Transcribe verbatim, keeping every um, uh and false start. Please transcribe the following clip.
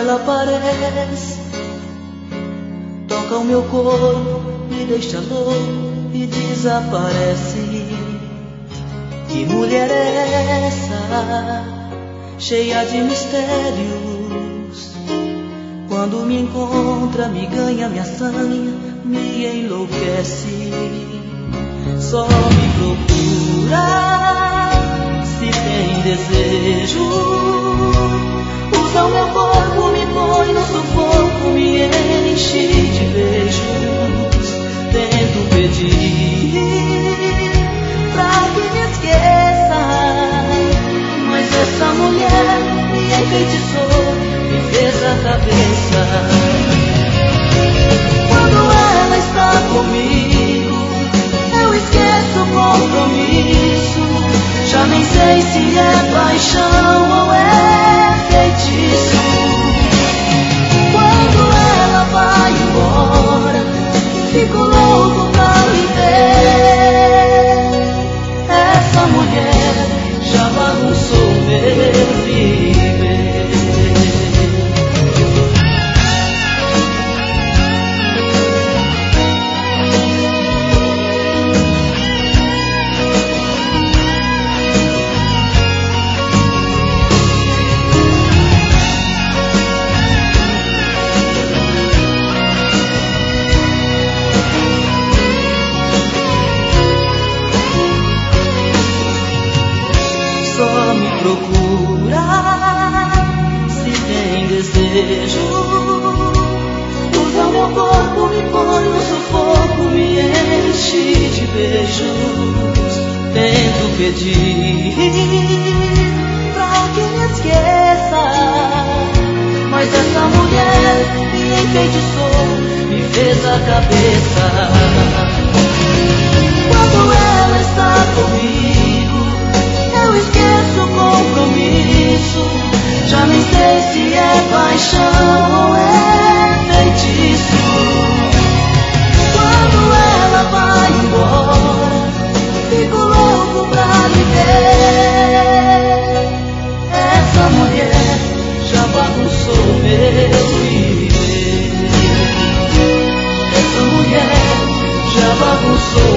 ela aparece, toca o meu corpo, me deixa louco e desaparece. Que mulher é essa, cheia de mistérios? Quando me encontra, me ganha, me assanha, me enlouquece. Só me procura se tem desejo. Usa o meu corpo, me põe no sufoco, me enche de beijos. Tento pedir pra que me esqueça, mas essa mulher me enfeitiçou, me fez a cabeça. Quando ela está comigo, eu esqueço o compromisso. Já nem sei se é paixão ou é feitiço. Quando ela vai embora, fico louco pra me ver. Essa mulher já bagunçou meu viver. Só me procura se tem desejo. Usa o meu corpo, me põe no sufoco, me enche de beijos. Tento pedir pra que me esqueça, mas essa mulher me enfeitiçou, me fez a cabeça. Quando ela está comigo, eu esqueço o compromisso. Já nem sei se é paixão ou é feitiço. Quando ela vai embora, fico louco pra me ver. Essa mulher já bagunçou meu viver. Essa mulher já bagunçou